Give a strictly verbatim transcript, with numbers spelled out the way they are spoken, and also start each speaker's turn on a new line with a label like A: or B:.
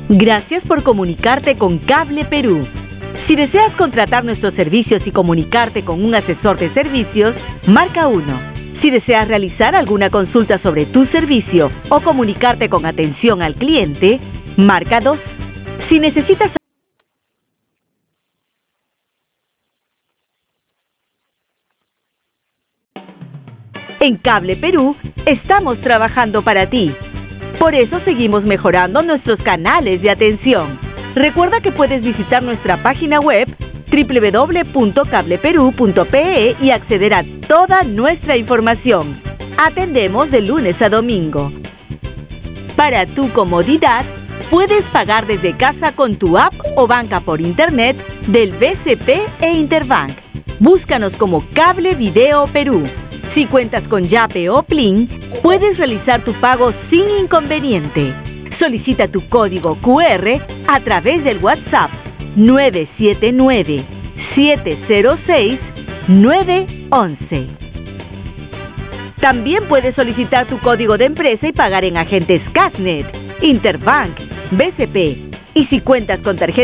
A: Gracias por comunicarte con Cable Perú. Si deseas contratar nuestros servicios y comunicarte con un asesor de servicios, marca uno. Si deseas realizar alguna consulta sobre tu servicio o comunicarte con atención al cliente, marca dos. Si necesitas En Cable Perú, estamos trabajando para ti. Por eso seguimos mejorando nuestros canales de atención. Recuerda que puedes visitar nuestra página web doble u doble u doble u punto cable perú punto pe e y acceder a toda nuestra información. Atendemos de lunes a domingo. Para tu comodidad, puedes pagar desde casa con tu app o banca por internet del B C P e Interbank. Búscanos como Cable Video Perú. Si cuentas con Yape o Plin, puedes realizar tu pago sin inconveniente. Solicita tu código cu erre a través del WhatsApp nueve siete nueve, siete cero seis, nueve once. También puedes solicitar tu código de empresa y pagar en agentes Casnet, Interbank, B C P. Y si cuentas con tarjeta